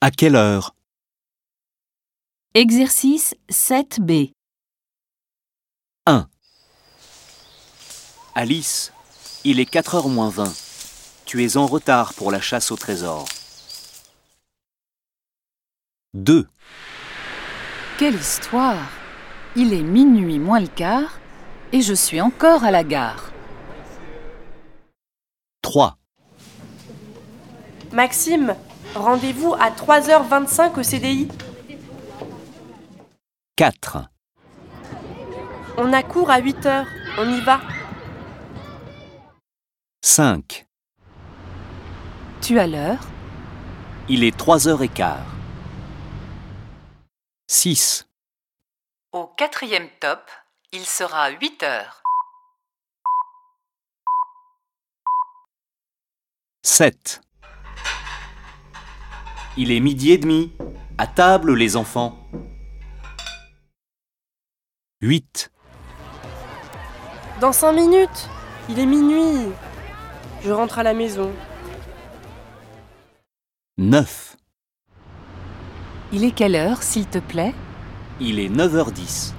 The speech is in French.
À quelle heure? Exercice 7b. 1. Alice, il est 4h moins 20. Tu es en retard pour la chasse au trésor. 2. Quelle histoire! Il est minuit moins le quart et je suis encore à la gare. 3. Maxime, rendez-vous à 3h25 au CDI. 4. On a cours à 8h, on y va. 5. Tu as l'heure? Il est 3h15. 6. Au 4e top, il sera 8 heures. 7. Il est 12h30. À table, les enfants. 8. Dans 5 minutes, il est minuit. Je rentre à la maison. 9. Il est quelle heure, s'il te plaît? Il est 9h10.